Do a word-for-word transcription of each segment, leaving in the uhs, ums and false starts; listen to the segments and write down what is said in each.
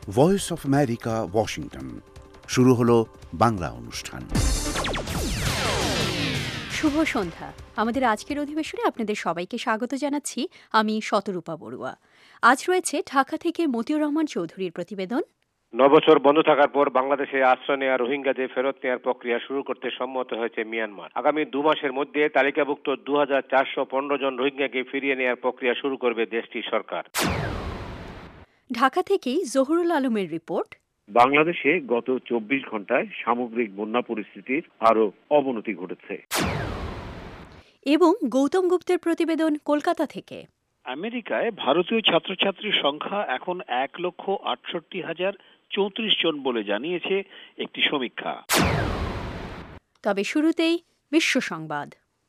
Voice of America, Washington. শুরু হলো বাংলা অনুষ্ঠান। শুভ সন্ধ্যা। আমাদের আজকের অধিবেশনে আপনাদের সবাইকে স্বাগত জানাচ্ছি। আমি শতরূপা বড়ুয়া। আজ রয়েছে ঢাকা থেকে মতিউর রহমান চৌধুরীর প্রতিবেদন। নবছর বন্ধ থাকার পর বাংলাদেশে আশ্রয় নেওয়া রোহিঙ্গাদের ফেরত নেওয়ার প্রক্রিয়া শুরু করতে সম্মত হয়েছে মিয়ানমার। আগামী দু মাসের মধ্যে তালিকাভুক্ত দু হাজার চারশো পনেরো জন রোহিঙ্গাকে ফিরিয়ে নেওয়ার প্রক্রিয়া শুরু করবে দেশটির সরকার। ঢাকা থেকেই জহুরুল আলমের রিপোর্ট। বাংলাদেশে গত চব্বিশ ঘন্টায় সামগ্রিক বন্যা পরিস্থিতির আরও অবনতি ঘটেছে। এবং গৌতম গুপ্তের প্রতিবেদন কলকাতা থেকে। আমেরিকায় ভারতীয় ছাত্রছাত্রীর সংখ্যা এখন এক লক্ষ আটষট্টি হাজার চৌত্রিশ জন বলে জানিয়েছে একটি সমীক্ষা। তবে শুরুতেই বিশ্ব সংবাদ।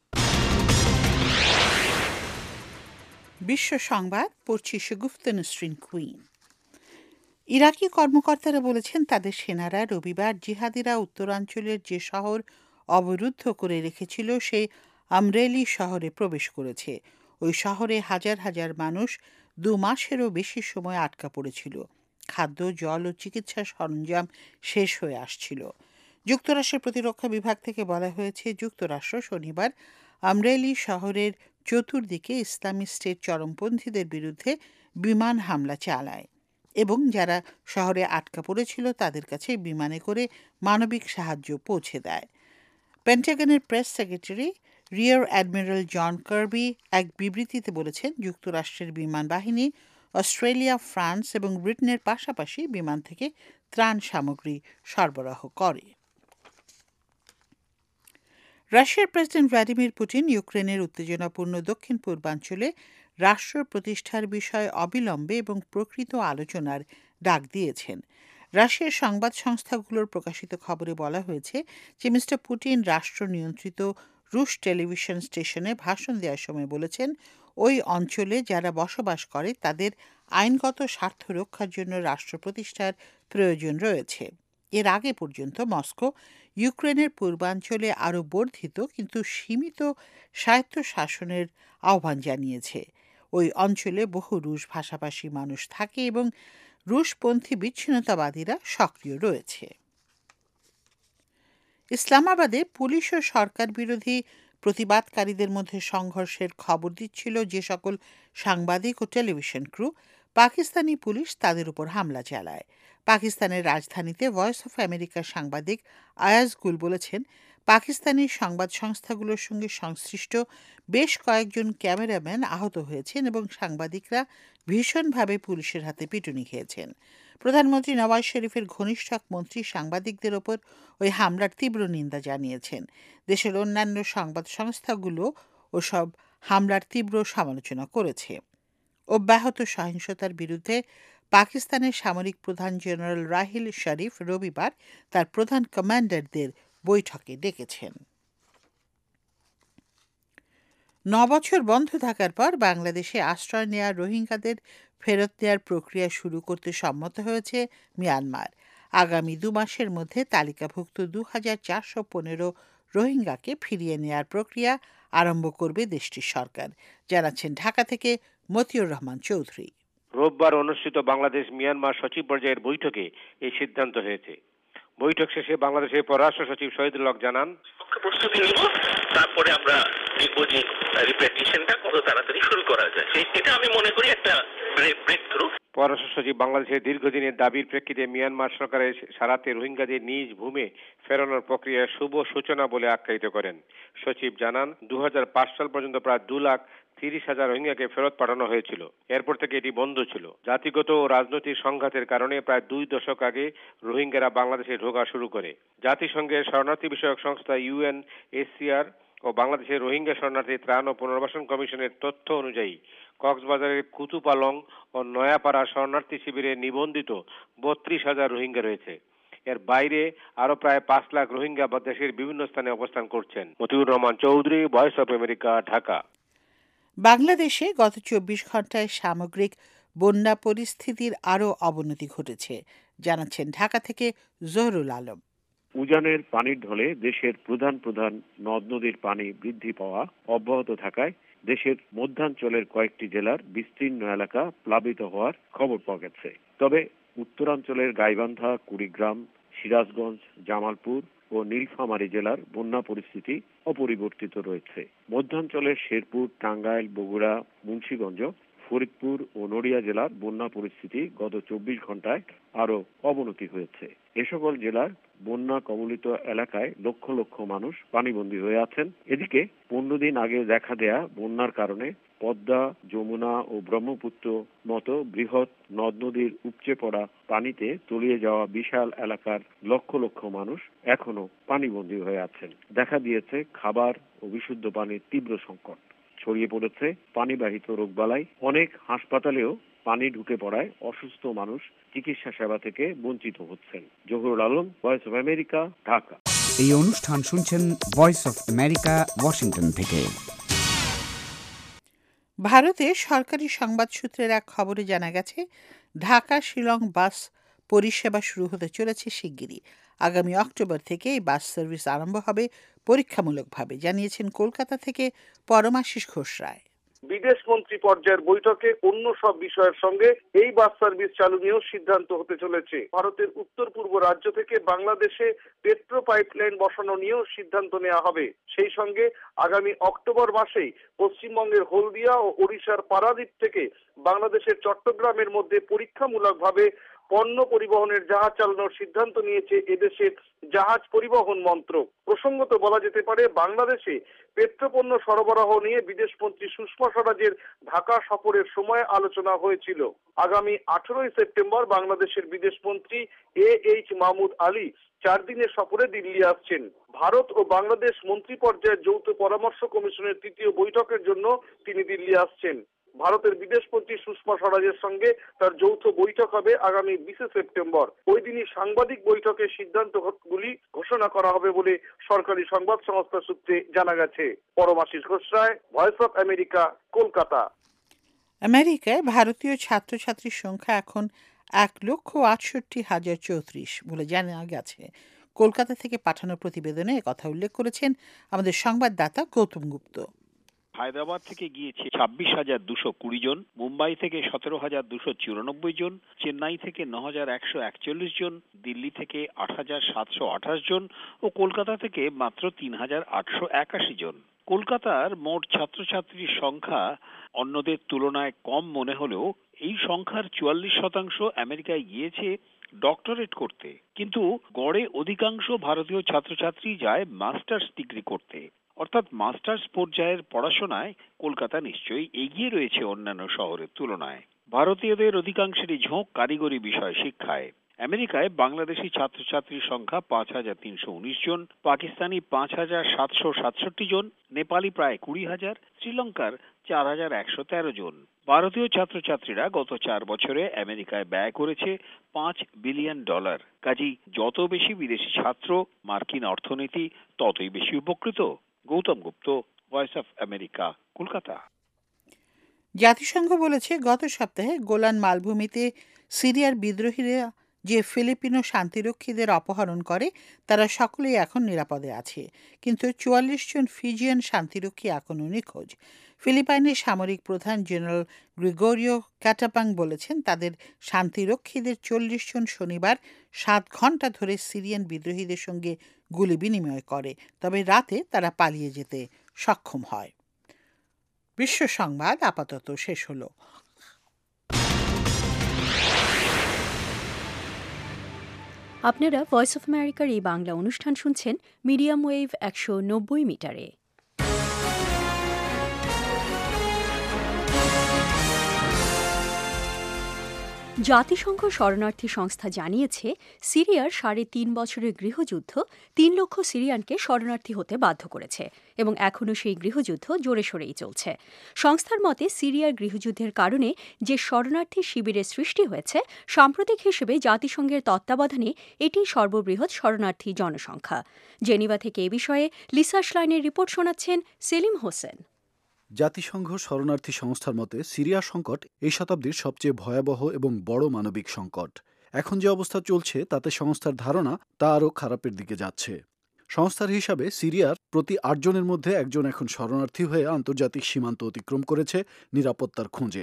বিশ্ব সংবাদ পড়ছি সুগুফতা নসরিন কুইন। ইরাকি কর্মকর্তারা বলেছেন তাদের সেনারা রবিবার জিহাদিরা উত্তরাঞ্চলের যে শহর অবরুদ্ধ করে রেখেছিল সেই আমরেলি শহরে প্রবেশ করেছে। ওই শহরে হাজার হাজার মানুষ দু মাসেরও বেশি সময় আটকা পড়েছিল। খাদ্য, জল ও চিকিৎসা সরঞ্জাম শেষ হয়ে আসছিল। যুক্তরাষ্ট্রের প্রতিরক্ষা বিভাগ থেকে বলা হয়েছে, যুক্তরাষ্ট্র শনিবার আমরেলি শহরের চতুর্দিকে ইসলামী স্টেট চরমপন্থীদের বিরুদ্ধে বিমান হামলা চালায় এবং যারা শহরে আটকা পড়েছিল তাদের কাছে বিমানে করে মানবিক সাহায্য পৌঁছে দেয়। পেন্টাগনের press secretary rear admiral John Kirby এক বিবৃতিতে বলেছেন, যুক্তরাষ্ট্রের বিমান বাহিনী অস্ট্রেলিয়া, ফ্রান্স এবং ব্রিটেনের পাশাপাশি বিমান থেকে ত্রাণ সামগ্রী সরবরাহ করে। রাশিয়ার প্রেসিডেন্ট ভ্লাদিমির পুতিন ইউক্রেনের উত্তেজনাপূর্ণ দক্ষিণ পূর্বাঞ্চলে রাষ্ট্র প্রতিষ্ঠার বিষয়ে অবিলম্বে এবং প্রকৃত আলোচনার ডাক দিয়েছেন। রাশিয়ার সংবাদ সংস্থাগুলোর প্রকাশিত খবরে বলা হয়েছে যে মিস্টার পুতিন রাষ্ট্র নিয়ন্ত্রিত রুশ টেলিভিশন স্টেশনে ভাষণ দেওয়ার সময় বলেছেন, ওই অঞ্চলে যারা বসবাস করে তাদের আইনগত স্বার্থ রক্ষার জন্য রাষ্ট্র প্রতিষ্ঠার প্রয়োজন রয়েছে। এর আগে পর্যন্ত মস্কো ইউক্রেনের পূর্বাঞ্চলে আরও বর্ধিত কিন্তু সীমিত স্বায়ত্তশাসনের আহ্বান জানিয়েছে। ওই অঞ্চলে বহু রুশ ভাষাভাষী মানুষ থাকে এবং রুশপন্থী বিচ্ছিন্নতাবাদীরা সক্রিয় রয়েছে। ইসলামাবাদে পুলিশ ও সরকার বিরোধী প্রতিবাদকারীদের মধ্যে সংঘর্ষের খবর দিচ্ছিল যে সকল সাংবাদিক ও টেলিভিশন ক্রু, পাকিস্তানি পুলিশ তাদের উপর হামলা চালায়। পাকিস্তানের রাজধানীতে ভয়েস অফ আমেরিকার সাংবাদিক আয়াজ গুল বলেছেন, পাকিস্তানি সংবাদ সংস্থাগুলোর সঙ্গে সংশ্লিষ্ট বেশ কয়েকজন ক্যামেরাম্যান আহত হয়েছেন এবং সাংবাদিকরা ভীষণভাবে পুলিশের হাতে পিটুনি খেয়েছেন। প্রধানমন্ত্রী নওয়াজ শরীফের ঘনিষ্ঠ এক মন্ত্রী সাংবাদিকদের ওপর ওই হামলার তীব্র নিন্দা জানিয়েছেন। দেশের অন্যান্য সংবাদ সংস্থাগুলো ওসব হামলার তীব্র সমালোচনা করেছে। অব্যাহত সহিংসতার বিরুদ্ধে পাকিস্তানের সামরিক প্রধান জেনারেল রাহিল শরীফ রবিবার তার প্রধান কমান্ডারদের বৈঠকে ডেকেছেন। নবছর বন্ধ থাকার পর বাংলাদেশে আশ্রয় নেওয়া রোহিঙ্গাদের ফেরত নেওয়ার প্রক্রিয়া শুরু করতে সম্মত হয়েছে মিয়ানমার। আগামী দু মাসের মধ্যে তালিকাভুক্ত দু হাজার চারশো পনেরো রোহিঙ্গাকে ফিরিয়ে নেওয়ার প্রক্রিয়া আরম্ভ করবে দেশটির সরকার, জানাচ্ছেন ঢাকা থেকে মতিউর রহমান চৌধুরী। রোববার অনুষ্ঠিত বাংলাদেশ মিয়ানমার সচিব পর্যায়ের বৈঠকে এই সিদ্ধান্ত হয়েছে। বৈঠক শেষে বাংলাদেশের পররাষ্ট্র সচিব শহীদুল হক জানান, প্রস্তুতি নিব, তারপরে আমরা দেখব যে রিপ্যাট্রিয়েশনটা কত তাড়াতাড়ি শুরু করা যায়। এটা আমি মনে করি একটা ব্রেক থ্রু। পররাষ্ট্র সচিব বাংলাদেশের দীর্ঘদিনের দাবির প্রেক্ষিতে মিয়ানমার সরকারের সারাতে রোহিঙ্গাদের নিজ ভূমে ফেরানোর প্রক্রিয়া শুভ সূচনা বলে আখ্যায়িত করেন। সচিব জানান, দু হাজার পাঁচ সাল পর্যন্ত প্রায় দু লাখ তিরিশ হাজার রোহিঙ্গাকে ফেরত পাঠানো হয়েছিল। এরপর থেকে এটি বন্ধ ছিল। জাতিগত ও রাজনৈতিক সংঘাতের কারণে প্রায় দুই দশক আগে রোহিঙ্গারা বাংলাদেশে ঢোকা শুরু করে। জাতিসংঘের শরণার্থী বিষয়ক সংস্থা ইউএনএইচসিআর ও বাংলাদেশের রোহিঙ্গা শরণার্থী ত্রাণ ও পুনর্বাসন কমিশনের তথ্য অনুযায়ী কক্সবাজারের কুতুপালং ও নয়াপাড়া শরণার্থী শিবিরে নিবন্ধিত বত্রিশ হাজার রোহিঙ্গা রয়েছে। এর বাইরে আরো প্রায় পাঁচ লাখ রোহিঙ্গা দেশের বিভিন্ন স্থানে অবস্থান করছেন। Motiur Rahman Chowdhury, Voice of America, Dhaka. বাংলাদেশে গত চব্বিশ ঘন্টায় সামগ্রিক বন্যা পরিস্থিতির আরও অবনতি ঘটেছে, জানাচ্ছেন ঢাকা থেকে জহুরুল আলম। উজানের পানির ঢলে দেশের প্রধান প্রধান নদ নদীর পানি বৃদ্ধি পাওয়া অব্যাহত থাকায় দেশের মধ্যাঞ্চলের কয়েকটি জেলার বিস্তীর্ণ এলাকা প্লাবিত হওয়ার খবর পাওয়া গেছে। তবে উত্তরাঞ্চলের গাইবান্ধা, কুড়িগ্রাম, সিরাজগঞ্জ, জামালপুর ও নীলফামারী জেলার বন্যা পরিস্থিতি অপরিবর্তিত রয়েছে। মধ্যাঞ্চলের শেরপুর, টাঙ্গাইল, বগুড়া, মুন্সিগঞ্জ, ফরিদপুর ও নড়িয়া জেলার বন্যা পরিস্থিতি গত চব্বিশ ঘন্টায় আরো অবনতি হয়েছে। এ সকল জেলার বন্যা কবলিত এলাকায় লক্ষ লক্ষ মানুষ পানিবন্দী হয়ে আছেন। এদিকে পনেরো দিন আগে দেখা দেয়া বন্যার কারণে পদ্মা, যমুনা ও ব্রহ্মপুত্র মতো বৃহৎ নদ নদীর উপচে পড়া পানিতে তলিয়ে যাওয়া বিশাল এলাকার লক্ষ লক্ষ মানুষ এখনো পানিবন্দী হয়ে আছেন। দেখা দিয়েছে খাবার ও বিশুদ্ধ পানির তীব্র সংকট। ছড়িয়ে পড়েছে পানিবাহিত রোগবালাই। অনেক হাসপাতালেও পানি ঢুকে পড়ায় অসুস্থ মানুষ চিকিৎসা সেবা থেকে বঞ্চিত হচ্ছেন। Zahurul Alam, Voice of America, Dhaka. এই অনুষ্ঠান শুনছেন ভয়েস অফ আমেরিকা, ওয়াশিংটন থেকে। ভারতে সরকারি সংবাদ সূত্রের এক খবরে জানা গেছে, ঢাকা শিলং বাস পরিষেবা শুরু হতে চলেছে শিগগিরই। আগামী অক্টোবর থেকে এই বাস সার্ভিস আরম্ভ হবে পরীক্ষামূলকভাবে, জানিয়েছেন কলকাতা থেকে পরমাশিস ঘোষ রায়। বিদেশ মন্ত্রী পর্যায়ের বৈঠকে অন্য সব বিষয়ের সঙ্গে এই বাস সার্ভিস চালু নিয়েও সিদ্ধান্ত হতে চলেছে। ভারতের উত্তর পূর্ব রাজ্য থেকে বাংলাদেশে পেট্রো পাইপলাইন বসানো নিয়েও সিদ্ধান্ত নেওয়া হবে। সেই সঙ্গে আগামী অক্টোবর মাসেই পশ্চিমবঙ্গের হলদিয়া ও ওড়িশার পারাদীপ থেকে বাংলাদেশের চট্টগ্রামের মধ্যে পরীক্ষামূলকভাবে পণ্য পরিবহনের জাহাজ চালানোর সিদ্ধান্ত নিয়েছে এদেশের জাহাজ পরিবহন মন্ত্রক। প্রসঙ্গত বলা যেতে পারে, বাংলাদেশে পেট্রোপণ্য সরবরাহ নিয়ে বিদেশমন্ত্রী সুষমা স্বরাজের ঢাকা সফরের সময় আলোচনা হয়েছিল। আগামী আঠারোই সেপ্টেম্বর বাংলাদেশের বিদেশমন্ত্রী এ এইচ মাহমুদ আলী চার দিনের সফরে দিল্লি আসছেন। ভারত ও বাংলাদেশ মন্ত্রী পর্যায়ের যৌথ পরামর্শ কমিশনের তৃতীয় বৈঠকের জন্য তিনি দিল্লি আসছেন। ভারতের বিদেশমন্ত্রী সুষমা স্বরাজের সঙ্গে তার যৌথ বৈঠক হবে আগামী বিশে সেপ্টেম্বর। ওই দিনই সাংবাদিক বৈঠকে সিদ্ধান্তগুলি ঘোষণা করা হবে বলে সরকারি সংবাদ সংস্থা সূত্রে জানা গেছে। Paramashis Ghosh Roy, Voice of America, Kolkata. আমেরিকায় ভারতীয় ছাত্রছাত্রীর সংখ্যা এখন এক লক্ষ আটষট্টি হাজার চৌত্রিশ বলে জানা গেছে। কলকাতা থেকে পাঠানো প্রতিবেদনে একথা উল্লেখ করেছেন আমাদের সংবাদদাতা গৌতম গুপ্ত। হায়দ্রাবাদ থেকে গিয়েছে ছাব্বিশ হাজার দুশো কুড়ি জন, মুম্বাই থেকে সতেরো হাজার দুশো চুরানব্বই জন, চেন্নাই থেকে ন হাজার একশো একচল্লিশ জন, দিল্লি থেকে আট হাজার সাতশো আঠাশ জন ও কলকাতা থেকে মাত্র তিন হাজার আটশো একাশি জন। কলকাতার মোট ছাত্রছাত্রীর সংখ্যা অন্যদের তুলনায় কম মনে হলেও এই সংখ্যার চুয়াল্লিশ শতাংশ আমেরিকায় গিয়েছে ডক্টরেট করতে, কিন্তু গড়ে অধিকাংশ ভারতীয় ছাত্রছাত্রী যায় মাস্টার্স ডিগ্রি করতে। অর্থাৎ মাস্টার্স পর্যায়ের পড়াশোনায় কলকাতা নিশ্চয়ই এগিয়ে রয়েছে অন্যান্য শহরের তুলনায়। ভারতীয়দের অধিকাংশেরই ঝোঁক কারিগরি বিষয় শিক্ষায়। আমেরিকায় বাংলাদেশি ছাত্রছাত্রীর সংখ্যা পাঁচ হাজার তিনশো উনিশ জন, পাকিস্তানি পাঁচ হাজার সাতশো সাতষট্টি জন, নেপালি প্রায় কুড়ি হাজার, শ্রীলঙ্কার চার হাজার একশো তেরো জন। ভারতীয় ছাত্রছাত্রীরা গত চার বছরে আমেরিকায় ব্যয় করেছে পাঁচ বিলিয়ন ডলার। কাজী যত বেশি বিদেশি ছাত্র, মার্কিন অর্থনীতি ততই বেশি উপকৃত। Gautam Gupta, Voice of America, Kolkata. জাতিসংঘ বলেছে, গত সপ্তাহে গোলান মালভূমিতে সিরিয়ার বিদ্রোহীরা যে ফিলিপিনো শান্তিরক্ষীদের অপহরণ করে তারা সকলেই এখন নিরাপদে আছে, কিন্তু চুয়াল্লিশ জন ফিজিয়ান শান্তিরক্ষী এখনও নিখোঁজ। ফিলিপাইনের সামরিক প্রধান জেনারেল গ্রিগোরিও ক্যাটাপাং বলেছেন, তাদের শান্তিরক্ষীদের চল্লিশ জন শনিবার সাত ঘন্টা ধরে সিরিয়ান বিদ্রোহীদের সঙ্গে গুলি বিনিময় করে, তবে রাতে তারা পালিয়ে যেতে সক্ষম হয়। বিশ্ব সংবাদ আপাতত শেষ হলো। আপনারা ভয়েস অফ আমেরিকার এই বাংলা অনুষ্ঠান শুনছেন মিডিয়াম ওয়েভ একশো নব্বই মিটারে। জাতিসংঘ শরণার্থী সংস্থা জানিয়েছে, সিরিয়ার সাড়ে তিন বছরের গৃহযুদ্ধ তিন লক্ষ সিরিয়ানকে শরণার্থী হতে বাধ্য করেছে এবং এখনও সেই গৃহযুদ্ধ জোরে সোরেই চলছে। সংস্থার মতে, সিরিয়ার গৃহযুদ্ধের কারণে যে শরণার্থী শিবিরের সৃষ্টি হয়েছে, সাম্প্রতিক হিসেবে জাতিসংঘের তত্ত্বাবধানে এটি সর্ববৃহৎ শরণার্থী জনসংখ্যা। জেনিভা থেকে এ বিষয়ে লিসা শ্লাইনের রিপোর্ট শোনাচ্ছেন সেলিম হোসেন। জাতিসংঘ শরণার্থী সংস্থার মতে সিরিয়া সংকট এই শতাব্দীর সবচেয়ে ভয়াবহ এবং বড় মানবিক সংকট। এখন যে অবস্থা চলছে তাতে সংস্থার ধারণা তা আরও খারাপের দিকে যাচ্ছে। সংস্থার হিসাবে সিরিয়ার প্রতি আটজনের মধ্যে একজন এখন শরণার্থী হয়ে আন্তর্জাতিক সীমান্ত অতিক্রম করেছে নিরাপত্তার খোঁজে।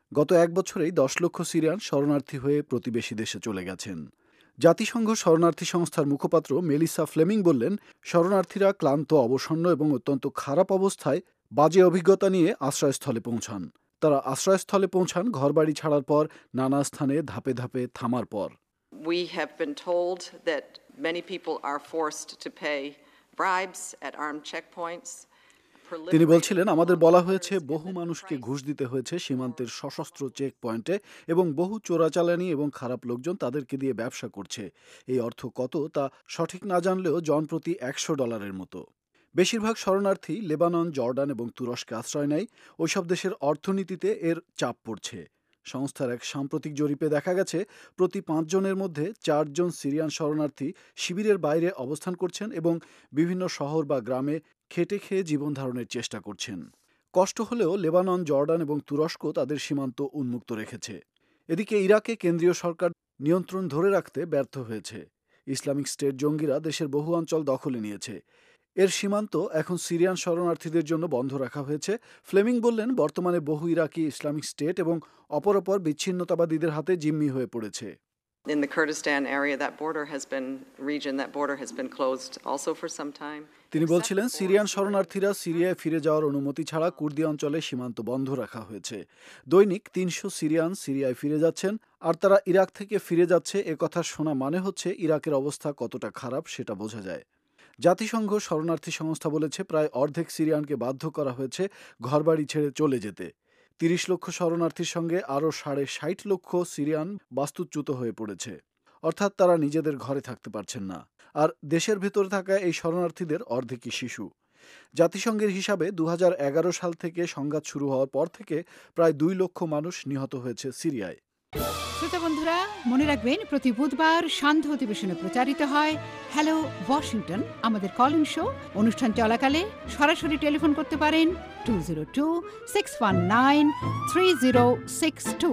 গত এক বছরেই দশ লক্ষ সিরিয়ান শরণার্থী হয়ে প্রতিবেশী দেশে চলে গেছেন। জাতিসংঘ শরণার্থী সংস্থার মুখপাত্র মেলিসা ফ্লেমিং বললেন, শরণার্থীরা ক্লান্ত, অবসন্ন এবং অত্যন্ত খারাপ অবস্থায় বাজে অভিজ্ঞতা নিয়ে আশ্রয়স্থলে পৌঁছান। তারা আশ্রয়স্থলে পৌঁছান ঘরবাড়ি ছাড়ার পর, নানা স্থানে ধাপে ধাপে থামার পর। We have been told that many people are forced to pay bribes at armed checkpoints. তিনি বলছিলেন, আমাদের বলা হয়েছে বহু মানুষকে ঘুষ দিতে হয়েছে সীমান্তের সশস্ত্র চেক পয়েন্টে এবং বহু চোরাচালানি এবং খারাপ লোকজন তাদেরকে দিয়ে ব্যবসা করছে। এই অর্থ কত তা সঠিক না জানলেও জনপ্রতি একশো ডলারের মতো। বেশিরভাগ শরণার্থী লেবানন, জর্ডান এবং তুরস্কে আশ্রয় নেয়। ওইসব দেশের অর্থনীতিতে এর চাপ পড়ছে। সংস্থার এক সাম্প্রতিক জরিপে দেখা গেছে, প্রতি পাঁচজনের মধ্যে চারজন সিরিয়ান শরণার্থী শিবিরের বাইরে অবস্থান করছেন এবং বিভিন্ন শহর বা গ্রামে খেটে খেয়ে জীবন ধারণের চেষ্টা করছেন। কষ্ট হলেও লেবানন, জর্ডান এবং তুরস্ক তাদের সীমান্ত উন্মুক্ত রেখেছে। এদিকে ইরাকে কেন্দ্রীয় সরকার নিয়ন্ত্রণ ধরে রাখতে ব্যর্থ হয়েছে। ইসলামিক স্টেট জঙ্গিরা দেশের বহু অঞ্চল দখলে নিয়েছে। এর সীমান্ত এখন সিরিয়ান শরণার্থীদের জন্য বন্ধ রাখা হয়েছে। ফ্লেমিং বললেন, বর্তমানে বহু ইরাকি ইসলামিক স্টেট এবং অপরাপর বিচ্ছিন্নতাবাদীদের হাতে জিম্মি হয়ে পড়েছে। In the Kurdistan area, that border has been region that border has been closed also for some time. তিনি বলছিলেন, সিরিয়ান শরণার্থীরা সিরিয়ায় ফিরে যাওয়ার অনুমতি ছাড়া কুর্দি অঞ্চলে সীমান্ত বন্ধ রাখা হয়েছে। দৈনিক তিনশো সিরিয়ান সিরিয়ায় ফিরে যাচ্ছেন, আর তারা ইরাক থেকে ফিরে যাচ্ছে। এ কথা শোনা মানে হচ্ছে ইরাকের অবস্থা কতটা খারাপ সেটা বোঝা যায়। জাতিসংঘ শরণার্থী সংস্থা বলেছে, প্রায় অর্ধেক সিরিয়ানকে বাধ্য করা হয়েছে ঘরবাড়ি ছেড়ে চলে যেতে। তিরিশ লক্ষ শরণার্থীর সঙ্গে আরও সাড়ে ষাট লক্ষ সিরিয়ান বাস্তুচ্যুত হয়ে পড়েছে, অর্থাৎ তারা নিজেদের ঘরে থাকতে পারছেন না। আর দেশের ভেতরে থাকা এই শরণার্থীদের অর্ধেকই শিশু। জাতিসংঘের হিসাবে দু হাজার এগারো সাল থেকে সংঘাত শুরু হওয়ার পর থেকে প্রায় দুই লক্ষ মানুষ নিহত হয়েছে সিরিয়ায়। শ্রোতা বন্ধুরা, মনে রাখবেন, প্রতি বুধবার সান্ধ্য অধিবেশনে প্রচারিত হয় হ্যালো ওয়াশিংটন, আমাদের কলিং শো। অনুষ্ঠান চলাকালে সরাসরি টেলিফোন করতে পারেন two zero two six one nine three zero six two.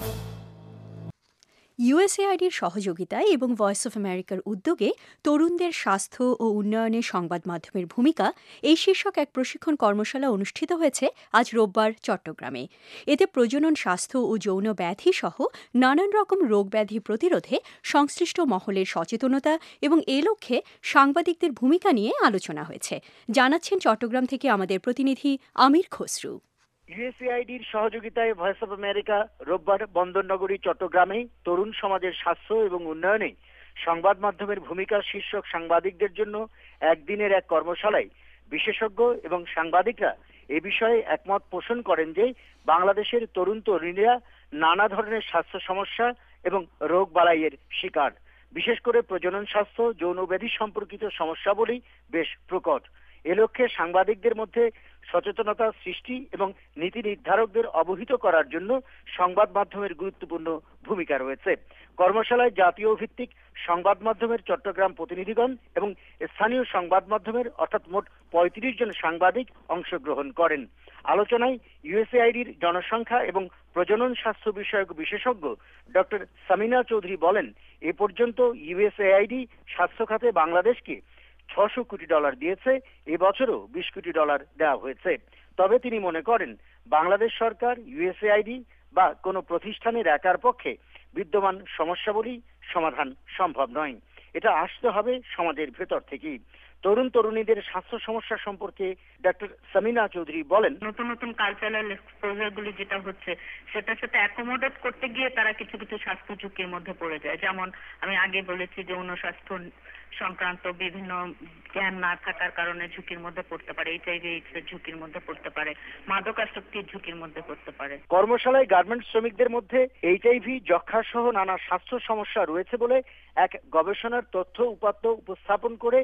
ইউএসএআইডির সহযোগিতায় এবং ভয়েস অফ আমেরিকার উদ্যোগে তরুণদের স্বাস্থ্য ও উন্নয়নে সংবাদ মাধ্যমের ভূমিকা এই শীর্ষক এক প্রশিক্ষণ কর্মশালা অনুষ্ঠিত হয়েছে আজ রোববার চট্টগ্রামে। এতে প্রজনন স্বাস্থ্য ও যৌন ব্যাধি সহ নানান রকম রোগ ব্যাধি প্রতিরোধে সংশ্লিষ্ট মহলের সচেতনতা এবং এ লক্ষ্যে সাংবাদিকদের ভূমিকা নিয়ে আলোচনা হয়েছে। জানাচ্ছেন চট্টগ্রাম থেকে আমাদের প্রতিনিধি আমির খসরু। ইউএসএআইডির সহযোগিতায় ভয়েস অফ আমেরিকা রোববার বন্দরনগরী চট্টগ্রামে তরুণ সমাজের স্বাস্থ্য এবং উন্নয়নে সংবাদ মাধ্যমের ভূমিকা শীর্ষক সাংবাদিকদের জন্য একদিনের এক কর্মশালায় বিশেষজ্ঞ এবং সাংবাদিকরা এ বিষয়ে একমত পোষণ করেন যে বাংলাদেশের তরুণ তরুণীরা নানা ধরনের স্বাস্থ্য সমস্যা এবং রোগ বালাইয়ের শিকার। বিশেষ করে প্রজনন স্বাস্থ্য, যৌন ব্যাধি সম্পর্কিত সমস্যাবলী বেশ প্রকট। এ লক্ষ্যে সাংবাদিকদের মধ্যে সচেতনতা সৃষ্টি এবং নীতি নির্ধারকদের অবহিত করার জন্য সংবাদ মাধ্যমের গুরুত্বপূর্ণ ভূমিকা রয়েছে। কর্মশালায় জাতীয় ভিত্তিক সংবাদ মাধ্যমের চট্টগ্রাম প্রতিনিধিগণ এবং স্থানীয় সংবাদ মাধ্যমের অর্থাৎ মোট পঁয়ত্রিশ জন সাংবাদিক অংশগ্রহণ করেন। আলোচনায় ইউএসএআইডির জনসংখ্যা এবং প্রজনন স্বাস্থ্য বিষয়ক বিশেষজ্ঞ ডক্টর সামিনা চৌধুরী বলেন, এ পর্যন্ত ইউএসএআইডি স্বাস্থ্য খাতে বাংলাদেশকে ছশো কোটি ডলার দিয়েছে, এবছরও বিশ কোটি ডলার দেওয়া হয়েছে। তবে তিনি মনে করেন বাংলাদেশ সরকার, ইউএসএআইডি বা কোনো প্রতিষ্ঠানের একার পক্ষে বিদ্যমান সমস্যাবলী সমাধান সম্ভব নয়। এটা আসতে হবে সমাজের ভেতর থেকেই। তরুণ তরুণীদের স্বাস্থ্য সমস্যা সম্পর্কে ডক্টর সামিনা চৌধুরী বলেন, নতুন নতুন কালচারাল এক্সপোজার গুলি যেটা হচ্ছে সেটার সাথে অ্যাকোমোডেট করতে গিয়ে তারা কিছু কিছু স্বাস্থ্য ঝুঁকির মধ্যে পড়ে যায়। যেমন আমি আগে বলেছি, যৌন স্বাস্থ্য সংক্রান্ত বিভিন্ন জ্ঞান না থাকার কারণে ঝুঁকির মধ্যে পড়তে পারে, এইচআইভি এইডস এর ঝুঁকির মধ্যে পড়তে পারে, মাদকাসক্তির ঝুঁকির মধ্যে পড়তে পারে। কর্মশালায় গার্মেন্টস শ্রমিকদের মধ্যে এইচআইভি, যক্ষ্মা সহ নানা স্বাস্থ্য সমস্যা রয়েছে বলে এক গবেষণার তথ্য উপাত্ত উপস্থাপন করে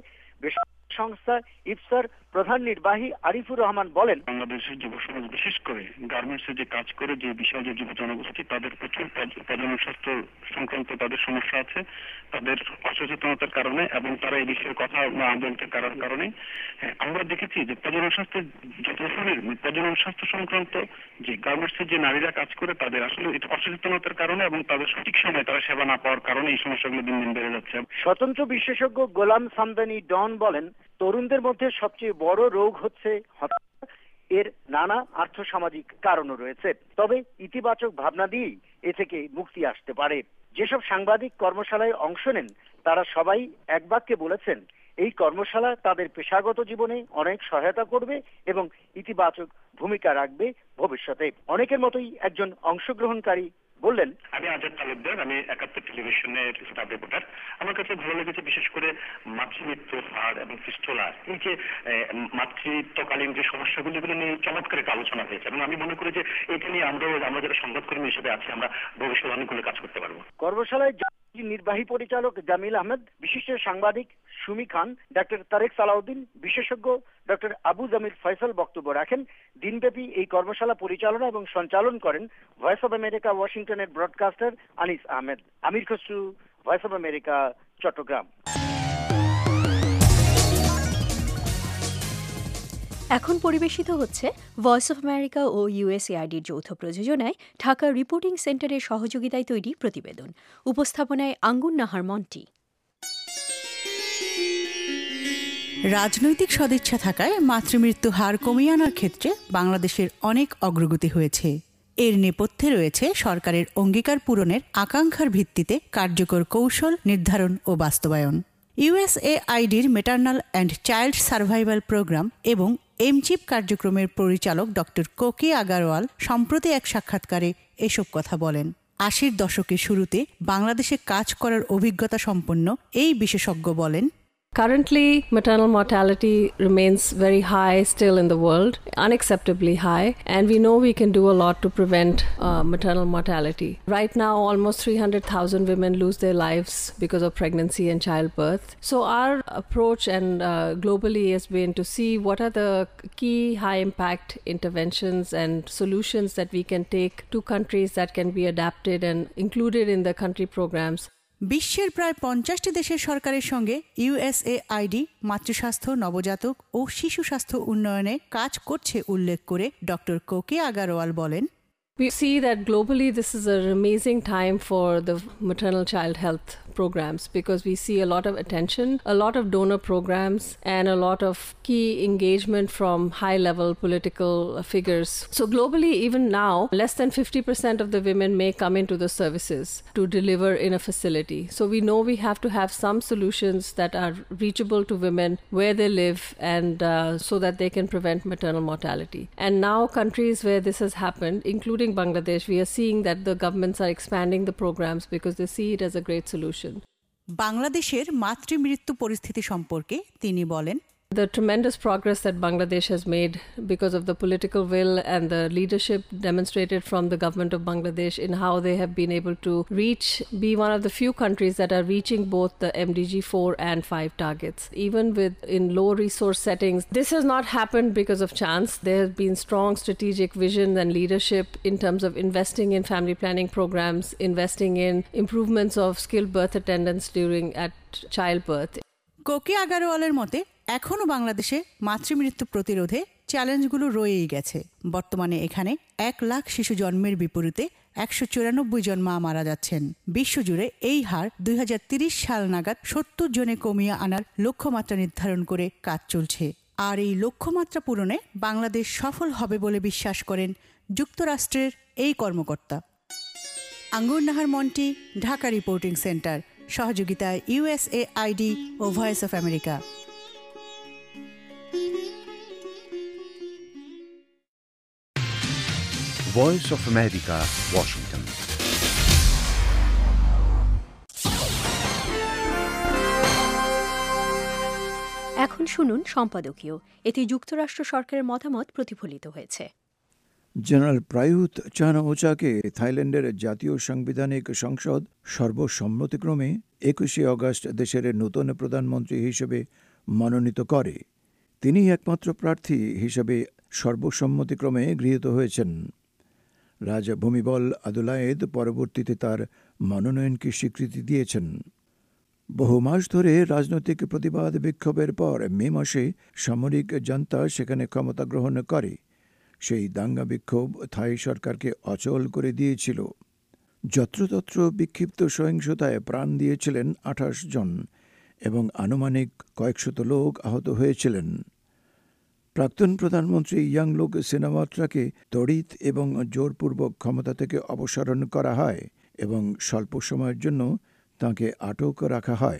সংস্থা ইফসার প্রধান নির্বাহী আরিফুর রহমান বলেন, বাংলাদেশের যুব সমাজ বিশেষ করে গার্মেন্টসে যে কাজ করে যে বিশাল যে যুব জনগোষ্ঠী, তাদের প্রচুর প্রজনন স্বাস্থ্য সংক্রান্ত তাদের সমস্যা আছে, তাদের অসচেতনতার কারণে এবং তারা এই বিষয়ের কথা না জানতে পারার কারণে আমরা দেখেছি যে প্রজনন স্বাস্থ্য যত ধরনের প্রজনন স্বাস্থ্য সংক্রান্ত যে গার্মেন্টসের যে নারীরা কাজ করে তাদের আসলে অসচেতনতার কারণে এবং তাদের সঠিক সময় তারা সেবা না পাওয়ার কারণে এই সমস্যাগুলো দিন দিন বেড়ে যাচ্ছে। স্বতন্ত্র বিশেষজ্ঞ গোলাম সামদানি ডন বলেন, তরুণদের মধ্যে সবচেয়ে বড় রোগ হচ্ছে হতাশা। এর নানা আর্থসামাজিক কারণও রয়েছে। তবে ইতিবাচক ভাবনা দিয়েই এ থেকে মুক্তি আসতে পারে। যেসব সাংবাদিক কর্মশালায় অংশ নেন তারা সবাই এক বাক্যে বলেছেন এই কর্মশালা তাদের পেশাগত জীবনে অনেক সহায়তা করবে এবং ইতিবাচক ভূমিকা রাখবে ভবিষ্যতে। অনেকের মতোই একজন অংশগ্রহণকারী বললেন, আমি আজাদ তালুকদার, আমি একাত্তর টেলিভিশনের স্টাফ রিপোর্টার। আমার কাছে ভালো লেগেছে বিশেষ করে মাতৃমৃত্যুর হার এবং ফিস্টুলার, এই যে মাতৃত্বকালীন যে সমস্যাগুলি এগুলো নিয়ে চমৎকার একটা আলোচনা হয়েছে এবং আমি মনে করি যে এটা নিয়ে আমরা আমরা যারা সংবাদকর্মী হিসেবে আছি আমরা ভবিষ্যতে অনেকগুলো কাজ করতে পারবো। কর্মশালায় নির্বাহী পরিচালক জামিল আহমেদ, বিশিষ্ট সাংবাদিক সুমি খান, ডক্টর তারেক সালাউদ্দিন, বিশেষজ্ঞ ডক্টর আবু জামিল ফয়সাল বক্তব্য রাখেন। দিনব্যাপী এই কর্মশালা পরিচালনা এবং সঞ্চালন করেন ভয়েস অব আমেরিকা ওয়াশিংটনের broadcaster Anis Ahmed. Amir Khasru, Voice of America, Chittagong. এখন পরিবেশিত হচ্ছে ভয়েস অফ আমেরিকা ও ইউএসএআইডির যৌথ প্রযোজনায় ঢাকা রিপোর্টিং সেন্টারের সহযোগিতায় তৈরি প্রতিবেদন। উপস্থাপনায় আঙ্গুন নাহার মন্টি। রাজনৈতিক সদিচ্ছা থাকায় মাতৃমৃত্যু হার কমিয়ে আনার ক্ষেত্রে বাংলাদেশের অনেক অগ্রগতি হয়েছে। এর নেপথ্যে রয়েছে সরকারের অঙ্গীকার পূরণের আকাঙ্ক্ষার ভিত্তিতে কার্যকর কৌশল নির্ধারণ ও বাস্তবায়ন। ইউএসএআইডির maternal and child survival programme এবং এমচিপ কার্যক্রমের পরিচালক ডক্টর কোকি আগারওয়াল সম্প্রতি এক সাক্ষাৎকারে এসব কথা বলেন। আশির দশকের শুরুতে বাংলাদেশে কাজ করার অভিজ্ঞতা সম্পন্ন এই বিশেষজ্ঞ বলেন, Currently, maternal mortality remains very high still in the world, unacceptably high, and we know we can do a lot to prevent uh, maternal mortality. Right now, almost three hundred thousand women lose their lives because of pregnancy and childbirth. So our approach and uh, globally has been to see what are the key high impact interventions and solutions that we can take to countries that can be adapted and included in the country programs. বিশ্বের প্রায় পঞ্চাশটি দেশের সরকারের সঙ্গে USAID মাতৃস্বাস্থ্য, নবজাতক ও শিশু স্বাস্থ্য উন্নয়নে কাজ করছে উল্লেখ করে ডক্টর কোকি আগারওয়াল বলেন, We see that globally this is an amazing time for the maternal child health programs because we see a lot of attention, a lot of donor programs, and a lot of key engagement from high-level political figures. So globally, even now, less than fifty percent of the women may come into the services to deliver in a facility. So we know we have to have some solutions that are reachable to women where they live and uh, so that they can prevent maternal mortality. And now countries where this has happened, including Bangladesh, we are seeing that the governments are expanding the programs because they see it as a great solution. বাংলাদেশের মাতৃমৃত্যু পরিস্থিতি সম্পর্কে তিনি বলেন, The tremendous progress that Bangladesh has made because of the political will and the leadership demonstrated from the government of Bangladesh in how they have been able to reach, be one of the few countries that are reaching both the M D G four and five targets. Even with in low resource settings, this has not happened because of chance. There has been strong strategic vision and leadership in terms of investing in family planning programs, investing in improvements of skilled birth attendance during at childbirth. কোকি আগারওয়ালের মতে এখনও বাংলাদেশে মাতৃমৃত্যু প্রতিরোধে চ্যালেঞ্জগুলো রয়েই গেছে। বর্তমানে এখানে এক লাখ শিশু জন্মের বিপরীতে একশো চুরানব্বই জন মা মারা যাচ্ছেন। বিশ্বজুড়ে এই হার দুই হাজার তিরিশ সাল নাগাদ সত্তর জনে কমিয়ে আনার লক্ষ্যমাত্রা নির্ধারণ করে কাজ চলছে। আর এই লক্ষ্যমাত্রা পূরণে বাংলাদেশ সফল হবে বলে বিশ্বাস করেন যুক্তরাষ্ট্রের এই কর্মকর্তা। আঙ্গুর নাহার মন্টি, ঢাকা রিপোর্টিং সেন্টার, সহযোগিতায় ইউএসএআইডি ও Voice of America. Voice of America, Washington. এখন শুনুন সম্পাদকীয়। এতে যুক্তরাষ্ট্র সরকারের মতামত প্রতিফলিত হয়েছে। জেনারেল প্রায়ুত চান-ও-চাকে থাইল্যান্ডের জাতীয় সাংবিধানিক সংসদ সর্বসম্মতিক্রমে একুশে অগস্ট দেশের নতুন প্রধানমন্ত্রী হিসেবে মনোনীত করে। তিনি একমাত্র প্রার্থী হিসেবে সর্বসম্মতিক্রমে গৃহীত হয়েছেন। রাজা ভূমিবল আদুলায়েদ পরবর্তীতে তার মনোনয়নকে স্বীকৃতি দিয়েছেন। বহু মাস ধরে রাজনৈতিক প্রতিবাদ বিক্ষোভের পর মে মাসে সামরিক জান্তা সেখানে ক্ষমতা গ্রহণ করে। সেই দাঙ্গা বিক্ষোভ থাই সরকারকে অচল করে দিয়েছিল। যত্রতত্র বিক্ষিপ্ত সহিংসতায় প্রাণ দিয়েছিলেন আঠাশ জন এবং আনুমানিক কয়েকশত লোক আহত হয়েছিলেন। প্রাক্তন প্রধানমন্ত্রী ইয়াংলুক সিনাওয়াত্রাকে তড়িৎ এবং জোরপূর্বক ক্ষমতা থেকে অপসারণ করা হয় এবং স্বল্প সময়ের জন্য তাঁকে আটক রাখা হয়।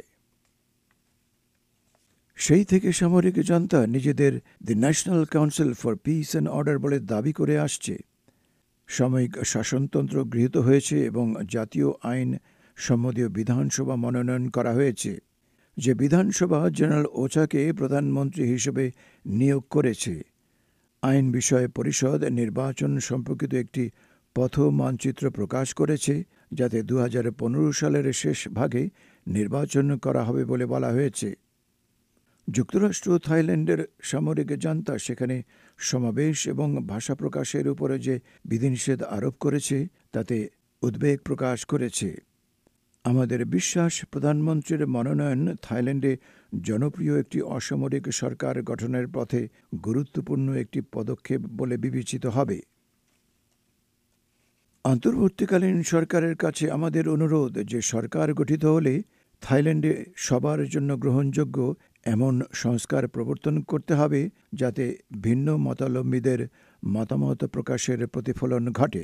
সেই থেকে সামরিক জান্তা নিজেদের the National Council for Peace and Order বলে দাবি করে আসছে। সাময়িক শাসনতন্ত্র গৃহীত হয়েছে এবং জাতীয় আইন সম্বন্ধীয় বিধানসভা মনোনয়ন করা হয়েছে, যে বিধানসভা জেনারেল ওচাকে প্রধানমন্ত্রী হিসেবে নিয়োগ করেছে। আইন বিষয়ে পরিষদ নির্বাচন সম্পর্কিত একটি পথ মানচিত্র প্রকাশ করেছে, যাতে দু হাজার পনেরো সালের শেষ ভাগে নির্বাচন করা হবে বলে বলা হয়েছে। যুক্তরাষ্ট্র থাইল্যান্ডের সামরিক জান্তা সেখানে সমাবেশ এবং ভাষা প্রকাশের উপরে যে বিধিনিষেধ আরোপ করেছে তাতে উদ্বেগ প্রকাশ করেছে। আমাদের বিশ্বাস, প্রধানমন্ত্রীর মনোনয়ন থাইল্যান্ডে জনপ্রিয় একটি অসামরিক সরকার গঠনের পথে গুরুত্বপূর্ণ একটি পদক্ষেপ বলে বিবেচিত হবে। অন্তর্বর্তীকালীন সরকারের কাছে আমাদের অনুরোধ যে সরকার গঠিত হলে থাইল্যান্ডে সবার জন্য গ্রহণযোগ্য এমন সংস্কার প্রবর্তন করতে হবে যাতে ভিন্ন মতাবলম্বীদের মতামত প্রকাশের প্রতিফলন ঘটে।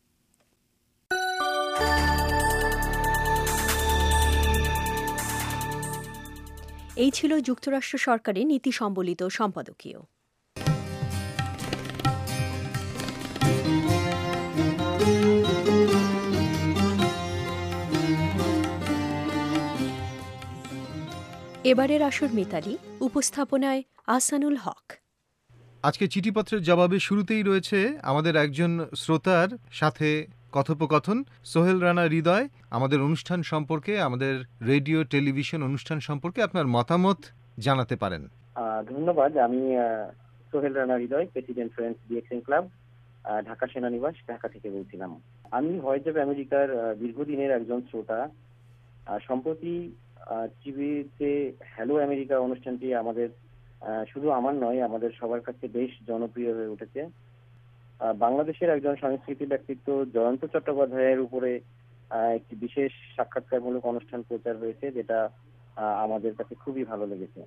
এই ছিল যুক্তরাষ্ট্র সরকারের নীতি সম্বলিত সম্পাদকীয়। এবারের আসর মিতালি, উপস্থাপনায় আহসানুল হক। আজকে চিঠিপত্রের জবাবে শুরুতেই রয়েছে আমাদের একজন শ্রোতার সাথে কথোপকথন। সোহেল রানা হৃদয়, আমাদের অনুষ্ঠান সম্পর্কে, আমাদের রেডিও টেলিভিশন অনুষ্ঠান সম্পর্কে আপনার মতামত জানাতে পারেন। ধন্যবাদ। আমি Sohel Rana Hridoy, president Friends DXN Club, Dhaka সেনানিবাস, ঢাকা থেকে বলছিলাম। আমি ভয়েস অফ আমেরিকার দীর্ঘদিনের একজন শ্রোতা। সম্প্রতি টিভিতে হ্যালো আমেরিকা অনুষ্ঠানটি আমাদের, শুধু আমার নয়, আমাদের সবার কাছে বেশ জনপ্রিয় হয়ে উঠেছে। বাংলাদেশের একজন সংস্কৃতি ব্যক্তিত্ব জয়ন্ত চট্টোপাধ্যায়ের উপরে একটি বিশেষ সাক্ষাৎকারমূলক অনুষ্ঠান প্রচার হয়েছে, যেটা আমাদের কাছে খুবই ভালো লেগেছে।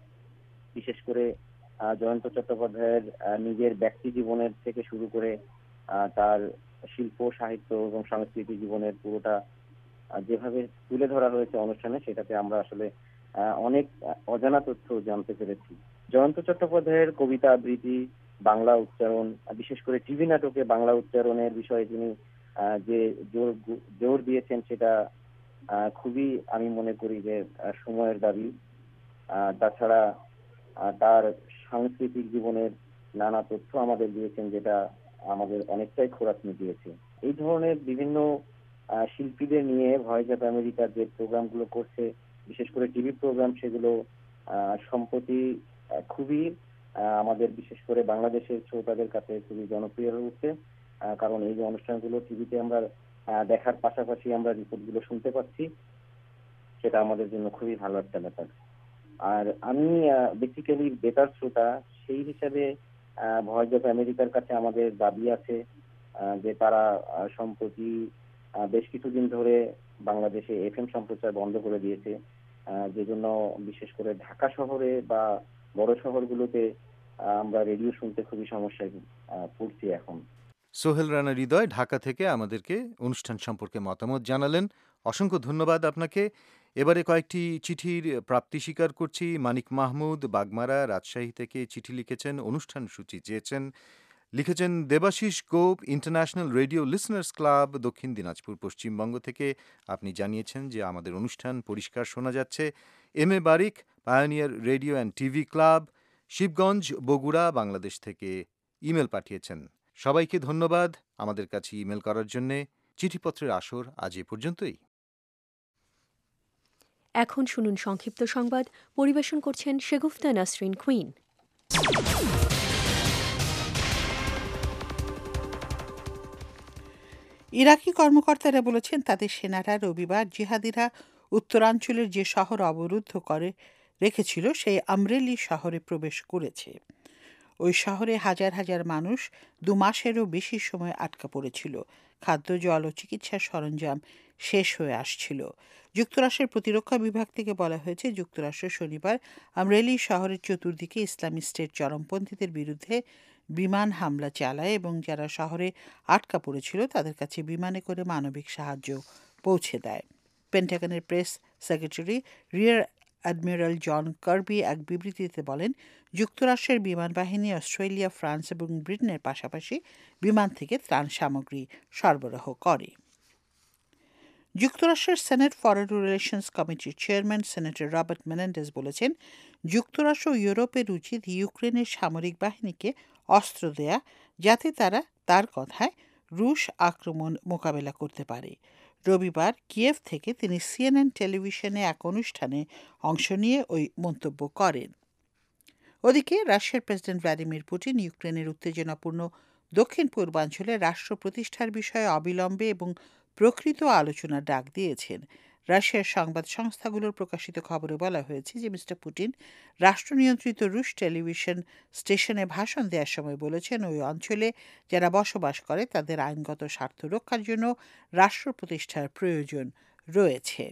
বিশেষ করে জয়ন্ত চট্টোপাধ্যায়ের নিজের ব্যক্তি জীবনের থেকে শুরু করে তার শিল্প, সাহিত্য এবং সংস্কৃতি জীবনের পুরোটা যেভাবে তুলে ধরা হয়েছে অনুষ্ঠানে, সেটাতে আমরা আসলে অনেক অজানা তথ্য জানতে পেরেছি। জয়ন্ত চট্টোপাধ্যায়ের কবিতা আবৃত্তি, বাংলা উচ্চারণ, বিশেষ করে টিভি নাটকে বাংলা উচ্চারণের বিষয়ে তিনি যে জোর জোর দিয়েছেন, সেটা খুবই, আমি মনে করি যে সময়ের দাবি। তাছাড়া তার সাংস্কৃতিক জীবনের নানা তথ্য আমাদের দিয়েছেন, যেটা আমাদের অনেকটাই খোরাক মিটিয়েছে। এই ধরনের বিভিন্ন শিল্পীদের নিয়ে ভয়েস অফ আমেরিকার যে প্রোগ্রামগুলো করছে, বিশেষ করে টিভি প্রোগ্রাম, সেগুলো সম্প্রতি খুবই আমাদের, বিশেষ করে বাংলাদেশের শ্রোতাদের কাছে খুবই জনপ্রিয় হয়ে উঠছে। কারণ এই যে অনুষ্ঠানগুলো টিভিতে আমরা দেখার পাশাপাশি আমরা রিপোর্টগুলো শুনতে পাচ্ছি, সেটা আমাদের জন্য খুবই ভালো একটা ব্যাপার। আর আমি বেসিক্যালি বেতার শ্রোতা, সেই হিসাবে ভয়েস অফ আমেরিকার কাছে আমাদের দাবি আছে যে তারা সম্প্রতি বেশ কিছুদিন ধরে বাংলাদেশে এফ এম সম্প্রচার বন্ধ করে দিয়েছে, যে জন্য বিশেষ করে ঢাকা শহরে বা বড় শহরগুলোতে আমরা রেডিও শুনতে খুবই সমস্যায় পড়ছি এখন। সোহেল রানা হৃদয় ঢাকা থেকে আমাদেরকে অনুষ্ঠান সম্পর্কে মতামত জানালেন। অসংখ্য ধন্যবাদ আপনাকে। এবারে কয়েকটি চিঠির প্রাপ্তি স্বীকার করছি। মানিক মাহমুদ, বাগমারা, রাজশাহী থেকে চিঠি লিখেছেন, অনুষ্ঠান সূচি চেয়েছেন। লিখেছেন Debashis Gope, International Radio Listeners Club, Dakshin Dinajpur, Paschimbanga থেকে। আপনি জানিয়েছেন যে আমাদের অনুষ্ঠান পরিষ্কার শোনা যাচ্ছে। M A Barik, Pioneer Radio and TV Club, Shibganj, Bogura, Bangladesh থেকে ইমেল পাঠিয়েছেন। সবাইকে ধন্যবাদ আমাদের কাছে ইমেল করার জন্যে। চিঠিপত্রের আসর আজ এ পর্যন্তই। এখন শুনুন সংক্ষিপ্ত সংবাদ, পরিবেশন করছেন শেগুফতা নাসরিন কুইন। ইরাকি কর্মকর্তারা বলেছেন তাদের সেনারা রবিবার জিহাদিরা উত্তরাঞ্চলের যে শহর অবরুদ্ধ করে রেখেছিল সেই আমরেলি শহরে প্রবেশ করেছে। ওই শহরে হাজার হাজার মানুষ দু মাসেরও বেশি সময় আটকা পড়েছিল। খাদ্য, জল ও চিকিৎসার সরঞ্জাম শেষ হয়ে আসছিল। যুক্তরাষ্ট্রের প্রতিরক্ষা বিভাগ থেকে বলা হয়েছে, যুক্তরাষ্ট্র শনিবার আমরেলি শহরের চতুর্দিকে ইসলামী স্টেট চরমপন্থীদের বিরুদ্ধে বিমান হামলা চালায় এবং যারা শহরে আটকা পড়েছিল তাদের কাছে বিমানে করে মানবিক সাহায্য পৌঁছে দেয়। পেন্টাগনের press secretary rear admiral John Kirby এক বিবৃতিতে বলেন, যুক্তরাষ্ট্রের বিমান বাহিনী অস্ট্রেলিয়া, ফ্রান্স এবং ব্রিটেনের পাশাপাশি বিমান থেকে ত্রাণ সামগ্রী সরবরাহ করে। যুক্তরাষ্ট্রের সেনেট ফরেন রিলেশনস কমিটির চেয়ারম্যান সেনেটর রবার্ট মেনেন্ডেজ বলেছেন, যুক্তরাষ্ট্র ও ইউরোপের উচিত ইউক্রেনের সামরিক বাহিনীকে অস্ত্র দেয়া, যাতে তারা তার কথায় রুশ আক্রমণ মোকাবেলা করতে পারে। রবিবার কিয়েভ থেকে তিনি সিএনএন টেলিভিশনে এক অনুষ্ঠানে অংশ নিয়ে ওই মন্তব্য করেন। ওদিকে রাশিয়ার প্রেসিডেন্ট ভ্লাদিমির পুতিন ইউক্রেনের উত্তেজনাপূর্ণ দক্ষিণ পূর্বাঞ্চলে রাষ্ট্র প্রতিষ্ঠার বিষয়ে অবিলম্বে এবং প্রকৃত আলোচনার ডাক দিয়েছেন। রাশিয়ার সংবাদ সংস্থাগুলোর প্রকাশিত খবরে বলা হয়েছে যে মিস্টার পুতিন রাষ্ট্রনিয়ন্ত্রিত রুশ টেলিভিশন স্টেশনে ভাষণ দেওয়ার সময় বলেছেন, ওই অঞ্চলে যারা বসবাস করে তাদের আইনগত স্বার্থ রক্ষার জন্য রাষ্ট্র প্রতিষ্ঠার প্রয়োজন রয়েছে।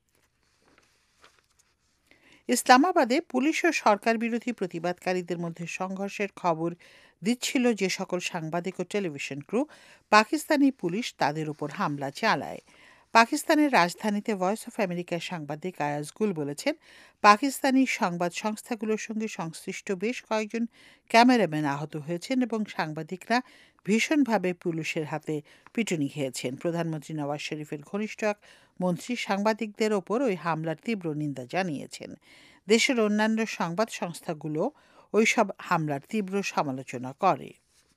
ইসলামাবাদে পুলিশ ও সরকার বিরোধী প্রতিবাদকারীদের মধ্যে সংঘর্ষের খবর দিচ্ছিল যে সকল সাংবাদিক ও টেলিভিশন ক্রু, পাকিস্তানি পুলিশ তাদের উপর হামলা চালায়। পাকিস্তানের রাজধানীতে ভয়েস অফ আমেরিকার সাংবাদিক আয়াজ গুল বলেছেন, পাকিস্তানি সংবাদ সংস্থাগুলোর সঙ্গে সংশ্লিষ্ট বেশ কয়েকজন ক্যামেরাম্যান আহত হয়েছেন এবং সাংবাদিকরা ভীষণভাবে পুলিশের হাতে পিটুনি খেয়েছেন। প্রধানমন্ত্রী নওয়াজ শরীফের ঘনিষ্ঠ এক মন্ত্রী সাংবাদিকদের ওপর ওই হামলার তীব্র নিন্দা জানিয়েছেন। দেশের অন্যান্য সংবাদ সংস্থাগুলো ওইসব হামলার তীব্র সমালোচনা করে।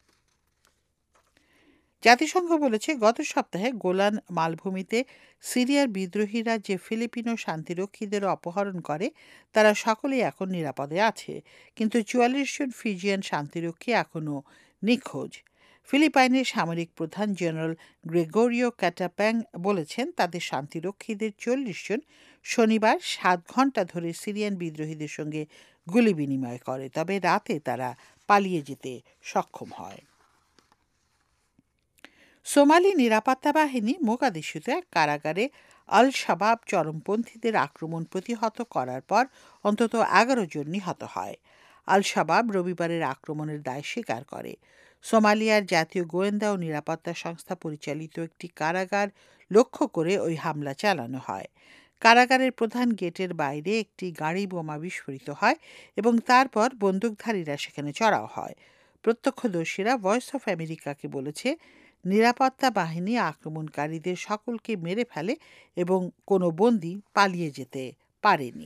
জাতিসংঘ বলেছে, গত সপ্তাহে গোলান মালভূমিতে সিরিয়ার বিদ্রোহীরা যে ফিলিপিনো শান্তিরক্ষীদের অপহরণ করে তারা সকলেই এখন নিরাপদে আছে, কিন্তু চুয়াল্লিশ জন ফিজিয়ান শান্তিরক্ষী এখনও নিখোঁজ। ফিলিপাইনের সামরিক প্রধান জেনারেল গ্রেগোরিও ক্যাটাপ্যাং বলেছেন, তাদের শান্তিরক্ষীদের চল্লিশ জন শনিবার সাত ঘন্টা ধরে সিরিয়ান বিদ্রোহীদের সঙ্গে গুলি বিনিময় করে, তবে রাতে তারা পালিয়ে যেতে সক্ষম হয়। সোমালি নিরাপত্তা বাহিনী মোগাদিশুতে এক কারাগারে আল শাবাব চরমপন্থীদের আক্রমণ প্রতিহত করার পর অন্তত এগারো জন নিহত হয়। আল শাবাব রবিবারের আক্রমণের দায় স্বীকার করে। সোমালিয়ার জাতীয় গোয়েন্দা ও নিরাপত্তা সংস্থা পরিচালিত একটি কারাগার লক্ষ্য করে ওই হামলা চালানো হয়। কারাগারের প্রধান গেটের বাইরে একটি গাড়ি বোমা বিস্ফোরিত হয় এবং তারপর বন্দুকধারীরা সেখানে চড়াও হয়। প্রত্যক্ষদর্শীরা ভয়েস অফ আমেরিকাকে বলেছে, নিরাপত্তা বাহিনী আক্রমণকারীদের সকলকে মেরে ফেলে এবং কোনো বন্দী পালিয়ে যেতে পারেনি।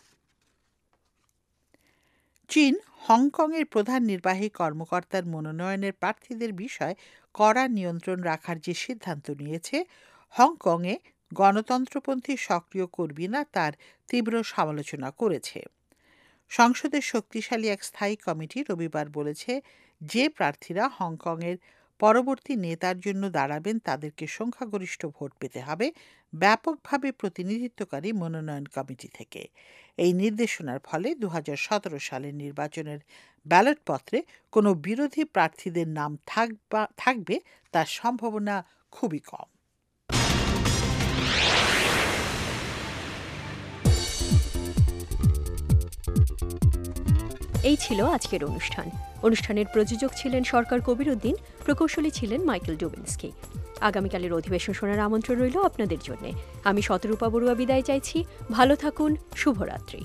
চীন হংকংয়ের প্রধান নির্বাহী কর্মকর্তার মনোনয়নের প্রার্থীদের বিষয়ে কড়া নিয়ন্ত্রণ রাখার যে সিদ্ধান্ত নিয়েছে, হংকংয়ে গণতন্ত্রপন্থী সক্রিয় কর্মীরা তার তীব্র সমালোচনা করেছে। সংসদের শক্তিশালী এক স্থায়ী কমিটি রবিবার বলেছে, যে প্রার্থীরা হংকংয়ের পরবর্তী নেতার জন্য দাঁড়াবেন তাদেরকে সংখ্যাগরিষ্ঠ ভোট পেতে হবে ব্যাপকভাবে প্রতিনিধিত্বকারী মনোনয়ন কমিটি থেকে। এই নির্দেশনার ফলে দু হাজার সতেরো সালের নির্বাচনের ব্যালটপত্রে কোনো বিরোধী প্রার্থীদের নাম থাকবা থাকবে তার সম্ভাবনা খুবই কম। এই ছিল আজকের অনুষ্ঠান। অনুষ্ঠানের প্রযোজক ছিলেন সরকার কবির উদ্দিন, প্রকৌশলী ছিলেন মাইকেল ডুবিন্সকি। আগামীকালের অধিবেশন শোনার আমন্ত্রণ রইল আপনাদের জন্য। আমি শতরূপা বড়ুয়া বিদায় চাইছি। ভালো থাকুন। শুভরাত্রি।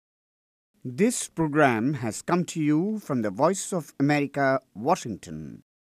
This program has come to you from the Voice of America, Washington.